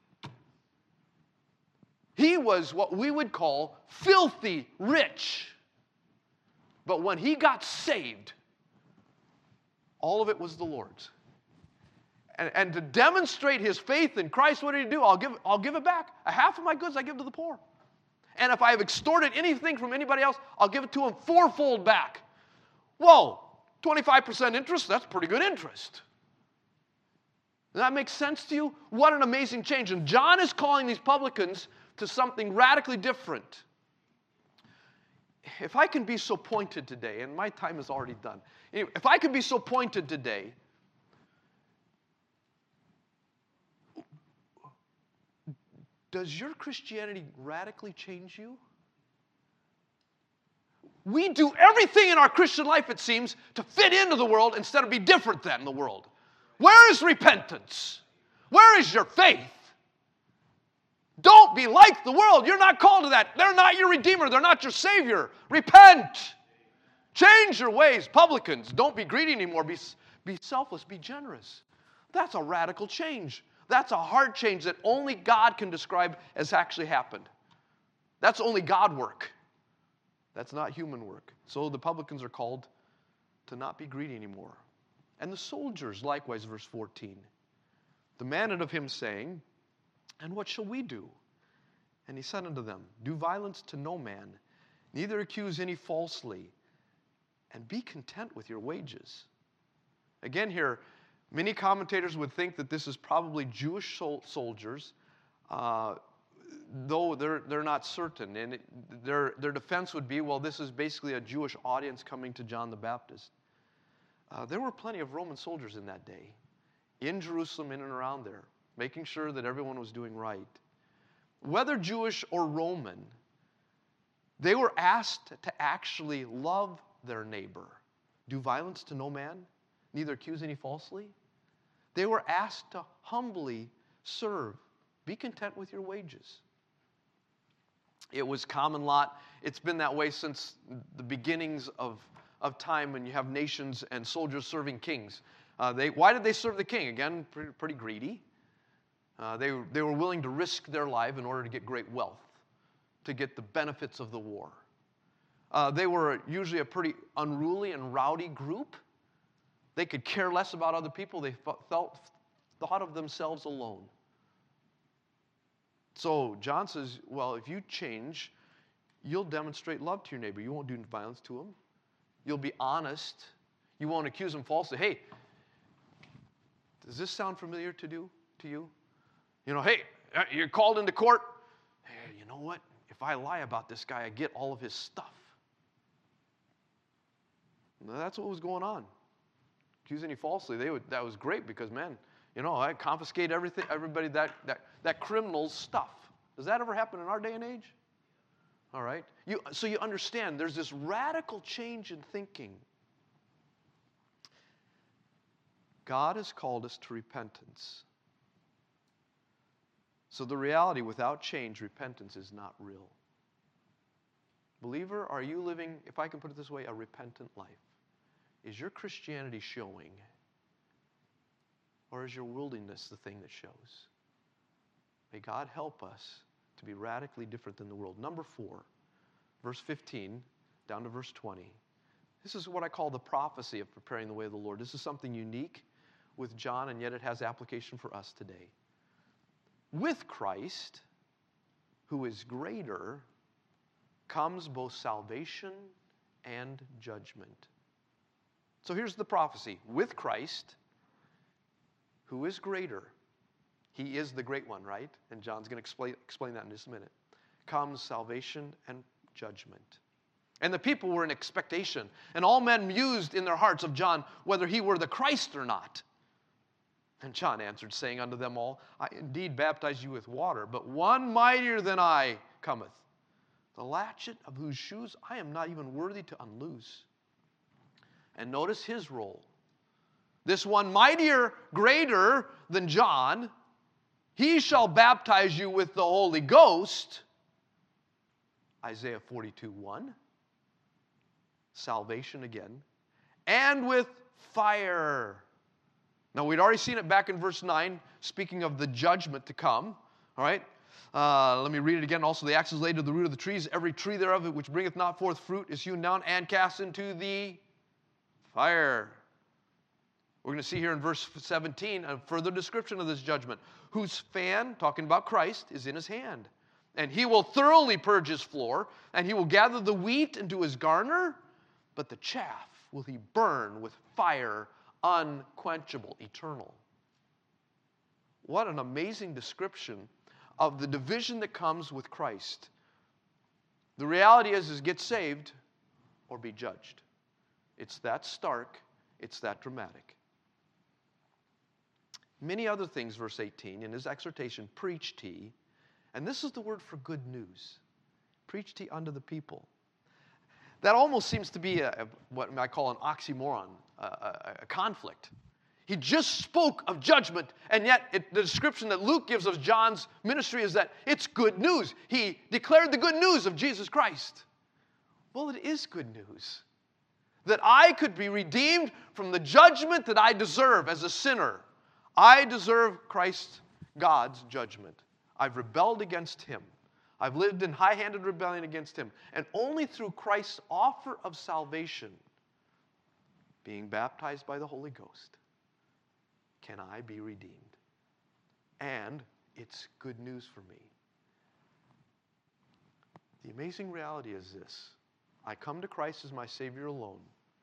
He was what we would call filthy rich. But when he got saved, all of it was the Lord's. And to demonstrate his faith in Christ, what did he do? I'll give it back. A half of my goods I give to the poor. And if I have extorted anything from anybody else, I'll give it to him fourfold back. Whoa, 25% interest? That's pretty good interest. Does that make sense to you? What an amazing change. And John is calling these publicans to something radically different. If I can be so pointed today, and my time is already done. Anyway, if I can be so pointed today, Does your Christianity radically change you? We do everything in our Christian life, it seems, to fit into the world instead of be different than the world. Where is repentance? Where is your faith? Don't be like the world. You're not called to that. They're not your Redeemer. They're not your Savior. Repent. Change your ways. Publicans, don't be greedy anymore. Be selfless. Be generous. That's a radical change. That's a heart change that only God can describe as actually happened. That's only God work. That's not human work. So the publicans are called to not be greedy anymore. And the soldiers, likewise, verse 14, demanded of him, saying, and what shall we do? And he said unto them, do violence to no man, neither accuse any falsely, and be content with your wages. Again here, many commentators would think that this is probably Jewish soldiers, though they're not certain. And their defense would be, well, this is basically a Jewish audience coming to John the Baptist. There were plenty of Roman soldiers in that day, in Jerusalem, in and around there, making sure that everyone was doing right. Whether Jewish or Roman, they were asked to actually love their neighbor, do violence to no man, neither accuse any falsely. They were asked to humbly serve, be content with your wages. It was common lot. It's been that way since the beginnings of time when you have nations and soldiers serving kings. Why did they serve the king? Again, pretty greedy. They were willing to risk their life in order to get great wealth, to get the benefits of the war. They were usually a pretty unruly and rowdy group. They could care less about other people. They thought of themselves alone. So John says, well, if you change, you'll demonstrate love to your neighbor. You won't do violence to him. You'll be honest. You won't accuse him falsely. Hey, does this sound familiar to you? You know, hey, you're called into court. Hey, you know what? If I lie about this guy, I get all of his stuff. Now, that's what was going on. Accusing you falsely, that was great because, man, you know, I confiscate everybody that criminal's stuff. Does that ever happen in our day and age? All right. So you understand there's this radical change in thinking. God has called us to repentance. So the reality, without change, repentance is not real. Believer, are you living, if I can put it this way, a repentant life? Is your Christianity showing? Or is your worldliness the thing that shows? May God help us to be radically different than the world. Number 4, verse 15 down to verse 20. This is what I call the prophecy of preparing the way of the Lord. This is something unique with John, and yet it has application for us today. With Christ, who is greater, comes both salvation and judgment. So here's the prophecy. With Christ, who is greater, he is the great one, right? And John's going to explain that in just a minute. Comes salvation and judgment. And the people were in expectation. And all men mused in their hearts of John whether he were the Christ or not. And John answered, saying unto them all, I indeed baptize you with water, but one mightier than I cometh, the latchet of whose shoes I am not even worthy to unloose. And notice his role. This one mightier, greater than John, he shall baptize you with the Holy Ghost. Isaiah 42:1. Salvation again. And with fire. Now, we'd already seen it back in verse 9, speaking of the judgment to come. All right? Let me read it again. Also, the axe is laid to the root of the trees. Every tree thereof which bringeth not forth fruit is hewn down and cast into the fire. We're going to see here in verse 17 a further description of this judgment. Whose fan, talking about Christ, is in his hand. And he will thoroughly purge his floor, and he will gather the wheat into his garner, but the chaff will he burn with fire unquenchable, eternal. What an amazing description of the division that comes with Christ. The reality is get saved or be judged. It's that stark, it's that dramatic. Many other things, verse 18, in his exhortation, preached he, And this is the word for good news. Preached he unto the people. That almost seems to be what I call an oxymoron, a conflict. He just spoke of judgment, and yet the description that Luke gives of John's ministry is that it's good news. He declared the good news of Jesus Christ. Well, it is good news that I could be redeemed from the judgment that I deserve as a sinner. I deserve Christ, God's judgment. I've rebelled against him. I've lived in high-handed rebellion against him. And only through Christ's offer of salvation, being baptized by the Holy Ghost, can I be redeemed. And it's good news for me. The amazing reality is this. I come to Christ as my Savior alone,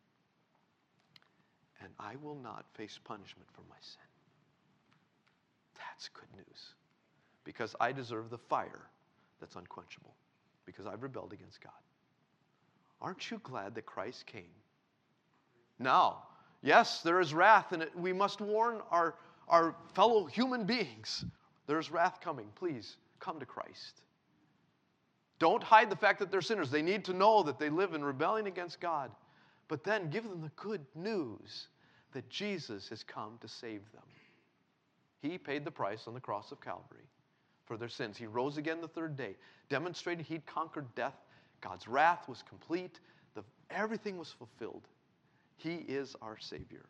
and I will not face punishment for my sin. That's good news. Because I deserve the fire that's unquenchable. Because I've rebelled against God. Aren't you glad that Christ came? Now, yes, there is wrath, and we must warn our fellow human beings. There's wrath coming. Please, come to Christ. Don't hide the fact that they're sinners. They need to know that they live in rebellion against God. But then give them the good news that Jesus has come to save them. He paid the price on the cross of Calvary for their sins. He rose again the third day, demonstrating he'd conquered death. God's wrath was complete. Everything was fulfilled. He is our Savior.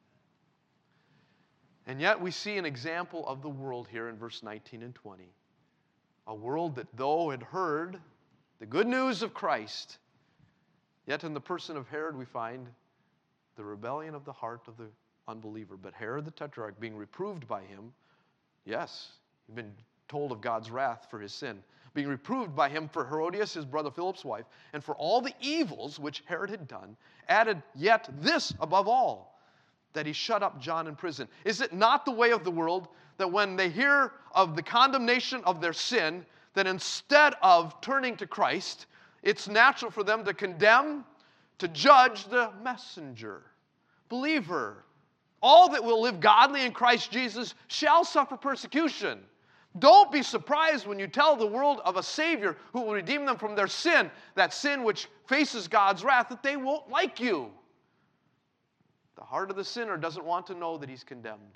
And yet we see an example of the world here in verse 19 and 20. A world that though had heard the good news of Christ, yet in the person of Herod we find the rebellion of the heart of the unbeliever. But Herod the Tetrarch, being reproved by him, yes, he'd been told of God's wrath for his sin, being reproved by him for Herodias, his brother Philip's wife, and for all the evils which Herod had done, added yet this above all, that he shut up John in prison. Is it not the way of the world that when they hear of the condemnation of their sin, that instead of turning to Christ, it's natural for them to condemn, to judge the messenger, believer? All that will live godly in Christ Jesus shall suffer persecution. Don't be surprised when you tell the world of a Savior who will redeem them from their sin, that sin which faces God's wrath, that they won't like you. The heart of the sinner doesn't want to know that he's condemned.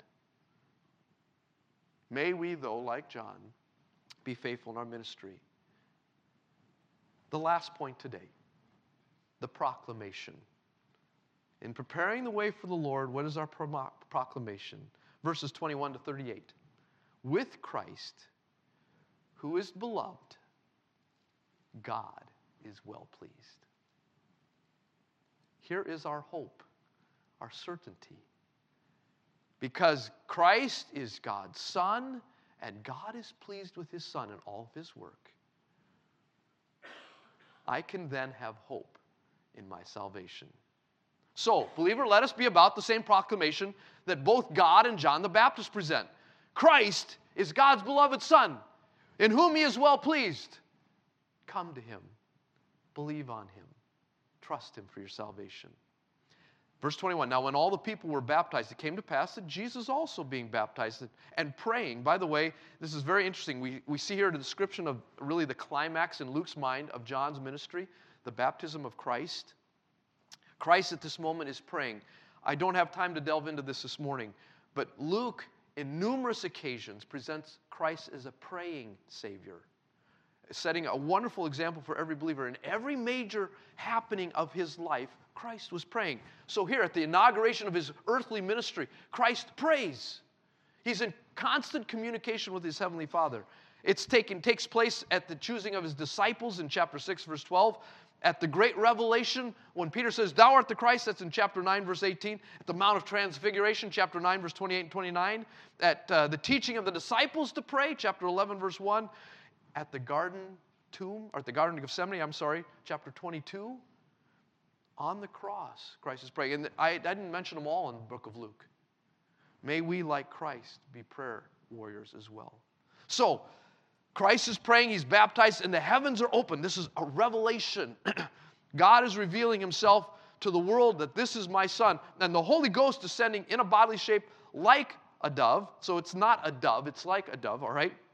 May we, though, like John, be faithful in our ministry. The last point today, the proclamation. In preparing the way for the Lord, what is our proclamation? Verses 21 to 38. With Christ, who is beloved, God is well pleased. Here is our hope, our certainty. Because Christ is God's Son, and God is pleased with his Son in all of his work, I can then have hope in my salvation. So, believer, let us be about the same proclamation that both God and John the Baptist present. Christ is God's beloved Son, in whom he is well pleased. Come to him. Believe on him. Trust him for your salvation. Verse 21, now when all the people were baptized, it came to pass that Jesus also being baptized and praying. By the way, this is very interesting. We see here the description of really the climax in Luke's mind of John's ministry, the baptism of Christ. Christ at this moment is praying. I don't have time to delve into this morning, but Luke in numerous occasions presents Christ as a praying Savior, setting a wonderful example for every believer. In every major happening of his life, Christ was praying. So here at the inauguration of his earthly ministry, Christ prays. He's in constant communication with his heavenly Father. It takes place at the choosing of his disciples in chapter 6, verse 12. At the great revelation, when Peter says, thou art the Christ, that's in chapter 9, verse 18. At the Mount of Transfiguration, chapter 9, verse 28 and 29. At the teaching of the disciples to pray, chapter 11, verse 1. At the garden of Gethsemane, chapter 22. On the cross, Christ is praying. And I didn't mention them all in the book of Luke. May we, like Christ, be prayer warriors as well. So, Christ is praying, he's baptized, and the heavens are open. This is a revelation. God is revealing himself to the world that this is my Son. And the Holy Ghost descending in a bodily shape like a dove. So it's not a dove, it's like a dove, all right?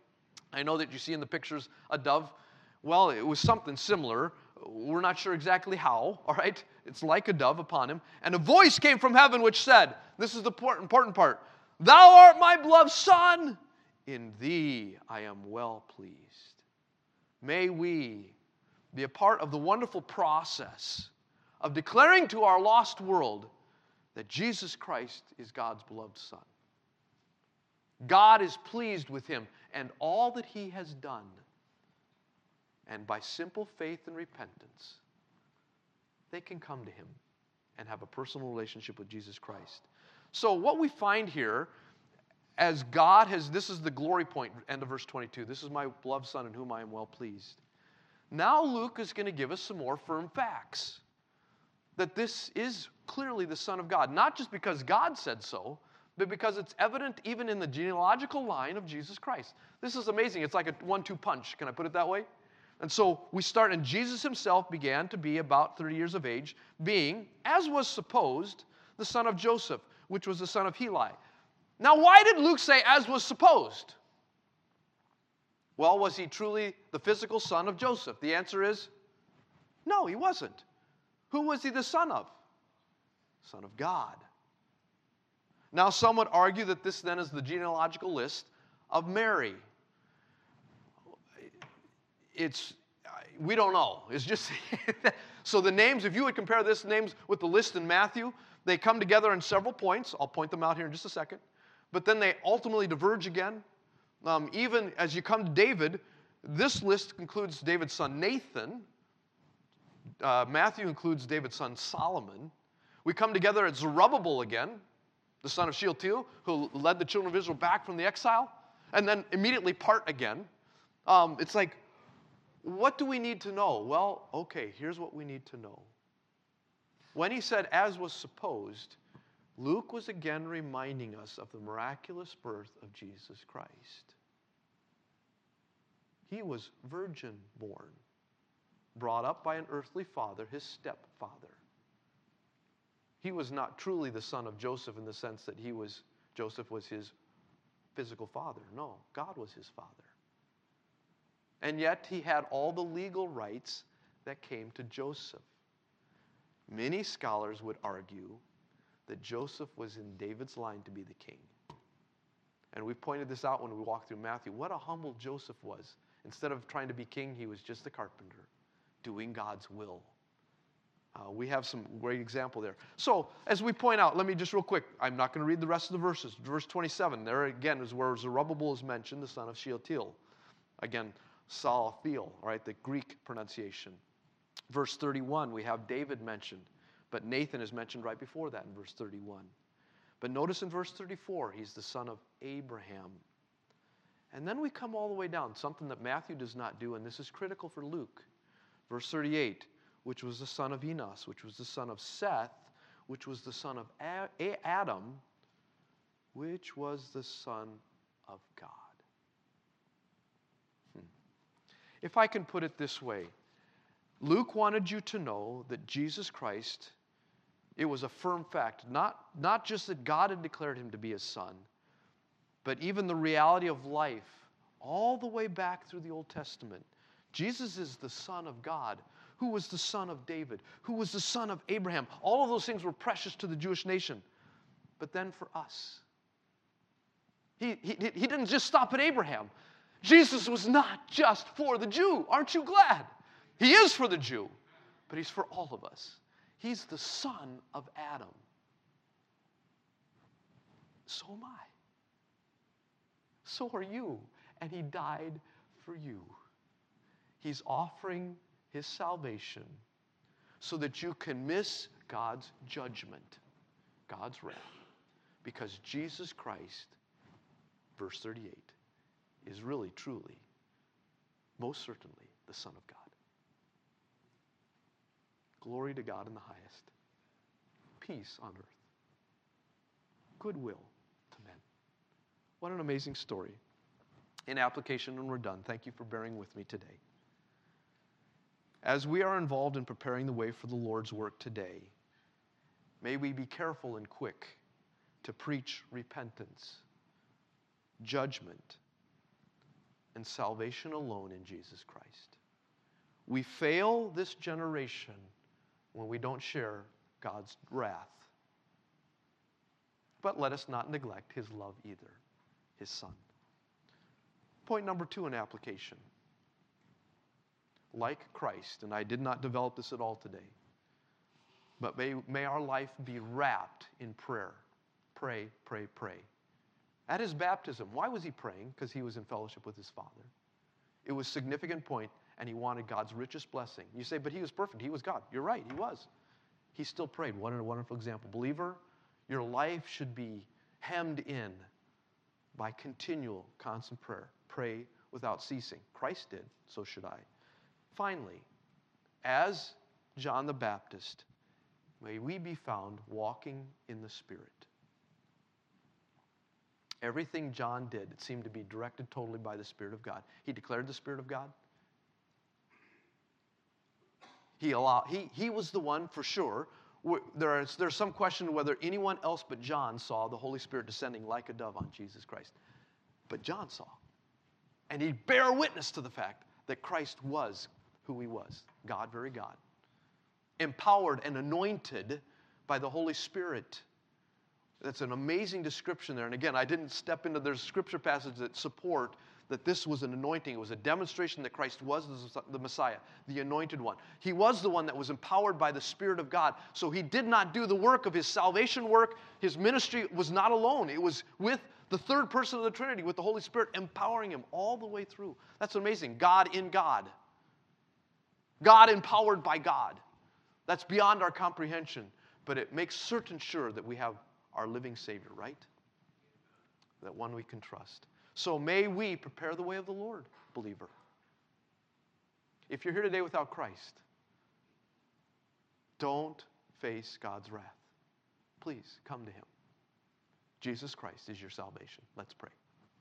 I know that you see in the pictures a dove. Well, it was something similar. We're not sure exactly how, all right? It's like a dove upon him. And a voice came from heaven which said, this is the important part, Thou art my beloved Son, in thee I am well pleased. May we be a part of the wonderful process of declaring to our lost world that Jesus Christ is God's beloved Son. God is pleased with him and all that he has done. And by simple faith and repentance, they can come to him and have a personal relationship with Jesus Christ. So what we find here, as God has, this is the glory point, end of verse 22. This is my beloved Son in whom I am well pleased. Now Luke is going to give us some more firm facts. That this is clearly the Son of God. Not just because God said so, but because it's evident even in the genealogical line of Jesus Christ. This is amazing. It's like a 1-2 punch. Can I put it that way? And so we start, and Jesus himself began to be about 30 years of age, being, as was supposed, the son of Joseph, which was the son of Heli. Now, why did Luke say, as was supposed? Well, was he truly the physical son of Joseph? The answer is, no, he wasn't. Who was he the son of? Son of God. Now, some would argue that this then is the genealogical list of Mary. We don't know. It's just, so the names, if you would compare this names with the list in Matthew, they come together in several points. I'll point them out here in just a second. But then they ultimately diverge again. Even as you come to David, this list includes David's son Nathan. Matthew includes David's son Solomon. We come together at Zerubbabel again, the son of Shealtiel, who led the children of Israel back from the exile, and then immediately part again. It's like, what do we need to know? Well, okay, here's what we need to know. When he said, as was supposed, Luke was again reminding us of the miraculous birth of Jesus Christ. He was virgin born, brought up by an earthly father, his stepfather. He was not truly the son of Joseph in the sense that Joseph was his physical father. No, God was his father. And yet he had all the legal rights that came to Joseph. Many scholars would argue that Joseph was in David's line to be the king. And we pointed this out when we walked through Matthew. What a humble Joseph was. Instead of trying to be king, he was just a carpenter, doing God's will. We have some great example there. So, as we point out, let me just real quick, I'm not going to read the rest of the verses. Verse 27, there again is where Zerubbabel is mentioned, the son of Shealtiel. Again, Salathiel, all right, the Greek pronunciation. Verse 31, we have David mentioned, but Nathan is mentioned right before that in verse 31. But notice in verse 34, he's the son of Abraham. And then we come all the way down, something that Matthew does not do, and this is critical for Luke. Verse 38, which was the son of Enos, which was the son of Seth, which was the son of Adam, which was the son of God. If I can put it this way, Luke wanted you to know that Jesus Christ, it was a firm fact, not just that God had declared him to be his son, but even the reality of life, all the way back through the Old Testament. Jesus is the Son of God, who was the son of David, who was the son of Abraham. All of those things were precious to the Jewish nation. But then for us, he didn't just stop at Abraham. Jesus was not just for the Jew. Aren't you glad? He is for the Jew, but he's for all of us. He's the son of Adam. So am I. So are you. And he died for you. He's offering his salvation so that you can miss God's judgment, God's wrath, because Jesus Christ, verse 38, is really, truly, most certainly, the Son of God. Glory to God in the highest. Peace on earth. Goodwill to men. What an amazing story. In application, and we're done. Thank you for bearing with me today. As we are involved in preparing the way for the Lord's work today, may we be careful and quick to preach repentance, judgment, and salvation alone in Jesus Christ. We fail this generation when we don't share God's wrath. But let us not neglect His love either, His Son. Point number 2 in application. Like Christ, and I did not develop this at all today, but may our life be wrapped in prayer. Pray, pray, pray. At His baptism, why was He praying? Because He was in fellowship with His Father. It was a significant point, and He wanted God's richest blessing. You say, but He was perfect. He was God. You're right, He was. He still prayed. What a wonderful example. Believer, your life should be hemmed in by continual, constant prayer. Pray without ceasing. Christ did, so should I. Finally, as John the Baptist, may we be found walking in the Spirit. Everything John did, it seemed to be directed totally by the Spirit of God. He declared the Spirit of God. He was the one, for sure. There's some question whether anyone else but John saw the Holy Spirit descending like a dove on Jesus Christ. But John saw. And he bare witness to the fact that Christ was who He was. God, very God. Empowered and anointed by the Holy Spirit. That's an amazing description there. And again, I didn't step into, there's scripture passages that support that this was an anointing. It was a demonstration that Christ was the Messiah, the anointed one. He was the one that was empowered by the Spirit of God. So He did not do the work of His salvation work. His ministry was not alone. It was with the third person of the Trinity, with the Holy Spirit empowering Him all the way through. That's amazing. God in God. God empowered by God. That's beyond our comprehension. But it makes certain sure that we have our living Savior, right? That one we can trust. So may we prepare the way of the Lord, believer. If you're here today without Christ, don't face God's wrath. Please come to Him. Jesus Christ is your salvation. Let's pray.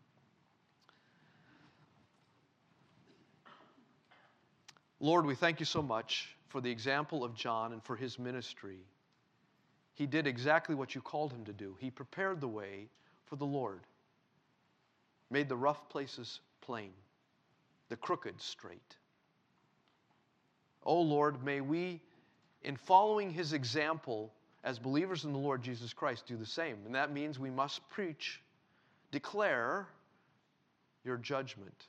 Lord, we thank You so much for the example of John and for his ministry. He did exactly what You called him to do. He prepared the way for the Lord, made the rough places plain, the crooked straight. Oh Lord, may we, in following His example as believers in the Lord Jesus Christ, do the same. And that means we must preach, declare Your judgment.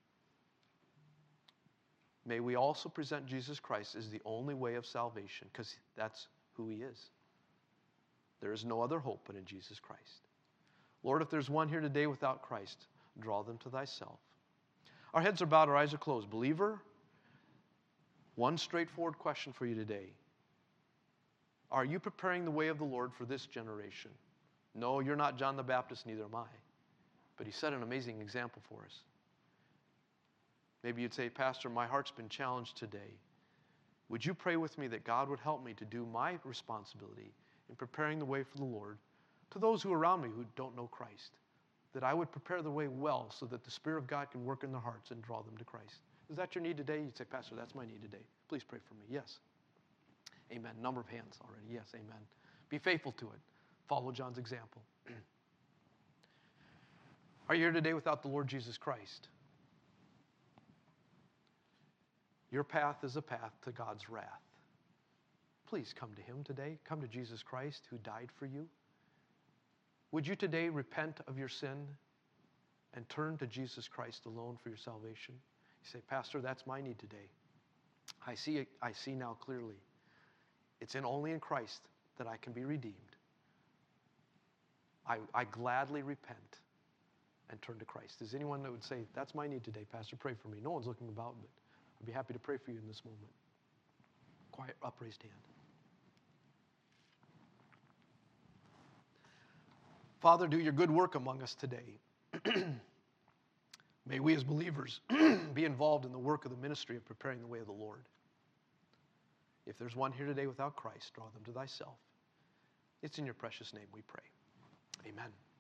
May we also present Jesus Christ as the only way of salvation, because that's who He is. There is no other hope but in Jesus Christ. Lord, if there's one here today without Christ, draw them to Thyself. Our heads are bowed, our eyes are closed. Believer, one straightforward question for you today. Are you preparing the way of the Lord for this generation? No, you're not John the Baptist, neither am I. But He set an amazing example for us. Maybe you'd say, Pastor, my heart's been challenged today. Would you pray with me that God would help me to do my responsibility in preparing the way for the Lord to those who are around me who don't know Christ? That I would prepare the way well so that the Spirit of God can work in their hearts and draw them to Christ. Is that your need today? You'd say, Pastor, that's my need today. Please pray for me. Yes. Amen. Number of hands already. Yes, amen. Be faithful to it. Follow John's example. Are you here today without the Lord Jesus Christ? Your path is a path to God's wrath. Please come to Him today. Come to Jesus Christ who died for you. Would you today repent of your sin and turn to Jesus Christ alone for your salvation? You say, Pastor, that's my need today. I see now clearly. It's only in Christ that I can be redeemed. I gladly repent and turn to Christ. Is anyone that would say, that's my need today, Pastor, pray for me? No one's looking about, but I'd be happy to pray for you in this moment. Quiet, upraised hand. Father, do Your good work among us today. May we as believers be involved in the work of the ministry of preparing the way of the Lord. If there's one here today without Christ, draw them to Thyself. It's in Your precious name we pray. Amen.